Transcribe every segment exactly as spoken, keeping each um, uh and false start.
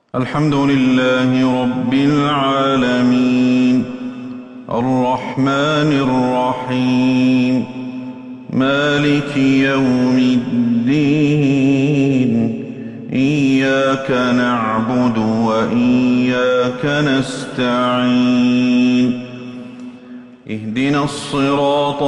الحمد لله رب العالمين الرحمن الرحيم مالك يوم الدين إياك نعبد وإياك نستعين اهدنا الصراط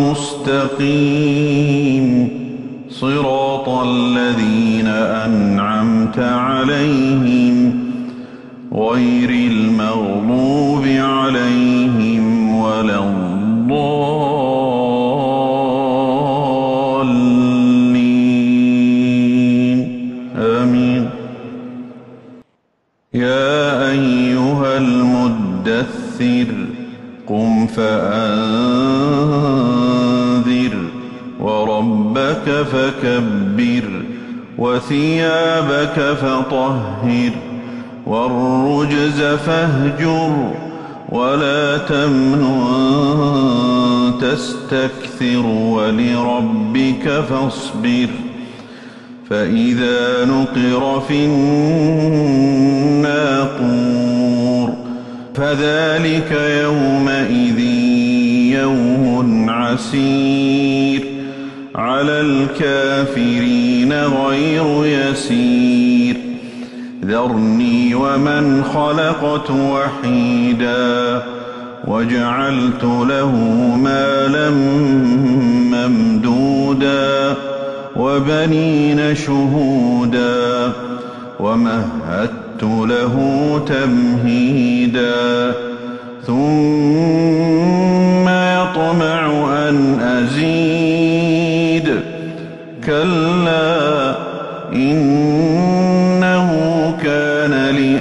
المستقيم صراط الذين أنعمت عليهم غير المغضوب عليهم ولا الضالين آمين. يا أيها المدثر قم فأنذر وربك فكبر وثيابك فطهر والرجز فاهجر ولا تمنن تستكثر ولربك فاصبر فإذا نقر في الناقور فذلك يومئذ يوم عسير على الكافرين غير يسير ذرني ومن خلقت وحيدا وجعلت له مالا ممدودا وبنين شهودا ومهدت له تمهيدا ثم يطمع أن أزيد كلا إنه كان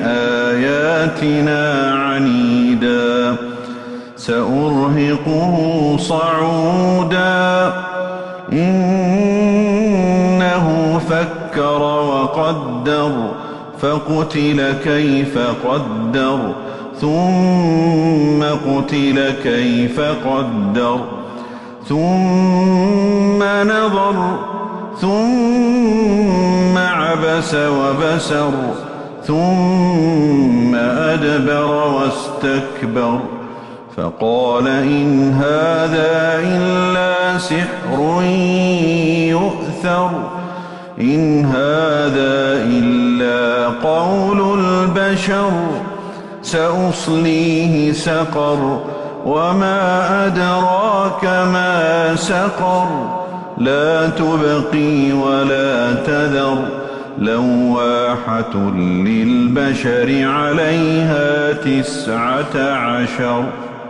لآياتنا عنيدا سأرهقه صعودا إنه فكر وقدر فقتل كيف قدر ثم قتل كيف قدر ثم نظر ثم عبس وبسر ثم أدبر واستكبر فقال إن هذا إلا سحر يؤثر إن هذا إلا قول البشر سأصليه سقر وما أدراك ما سقر لا تبقي ولا تذر لواحة للبشر عليها تسعة عشر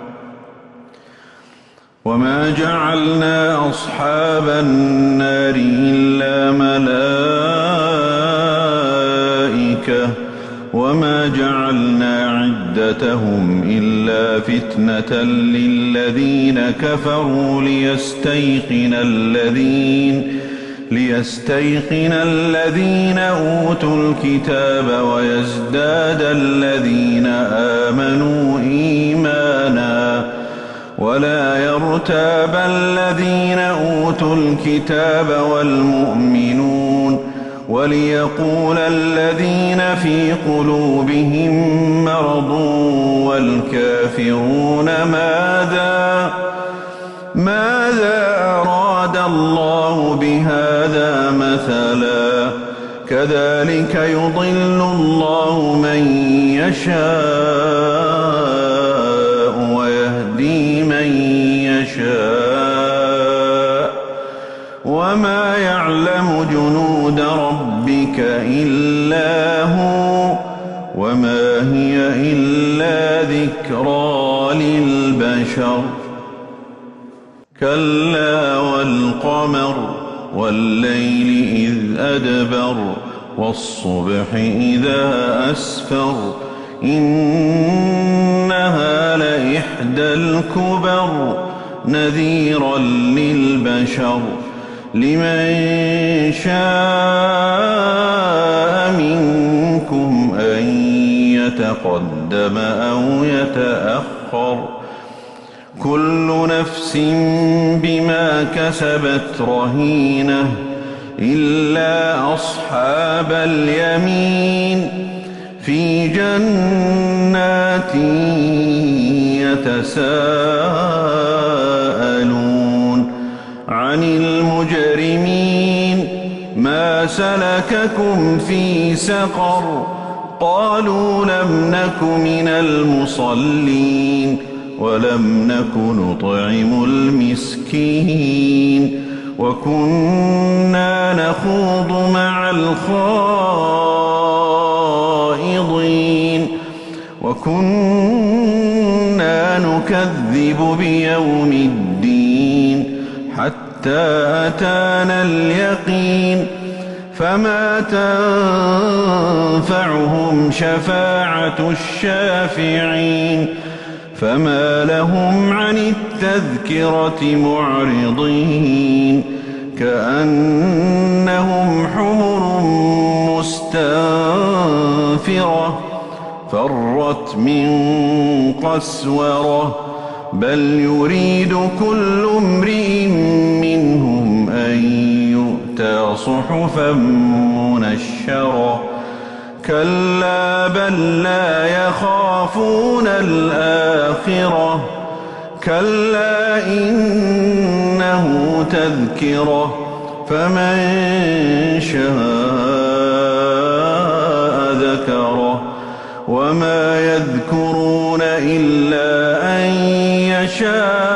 وما جعلنا أصحاب النار إلا ملائكة وما جعلنا عدتهم إلا فتنة للذين كفروا ليستيقن الذين ليستيقن الذين أوتوا الكتاب ويزداد الذين آمنوا إيمانا ولا يرتاب الذين أوتوا الكتاب والمؤمنون وليقول الذين في قلوبهم مرض والكافرون ماذا ماذا أراد الله بهذا مثلا كذلك يضل الله من يشاء ويهدي من يشاء وما يعلم جنود ربك إلا هو وما هي إلا ذكرى للبشر كلا والقمر والليل إذ أدبر والصبح إذا أسفر إنها لإحدى الكبر نذيرا للبشر لمن شاء منكم أن يتقدم أو يتأخر كل نفس بما كسبت رهينة إلا أصحاب اليمين في جنات يتساءلون عن المجرمين ما سلككم في سقر قالوا لم نك من المصلين ولم نك نطعم المسكين وكنا نخوض مع الخائضين وكنا نكذب بيوم الدين حتى أتانا اليقين فما تنفعهم شفاعة الشافعين فما لهم عن التذكرة معرضين كأنهم حمر مستنفرة فرت من قسورة بل يريد كل امرئ منهم أن يؤتى صحفا منشرة كلا بل لا يخافون الآخرة كلا إنه تذكرة فمن شاء ذكره وما يذكرون إلا أن يشاء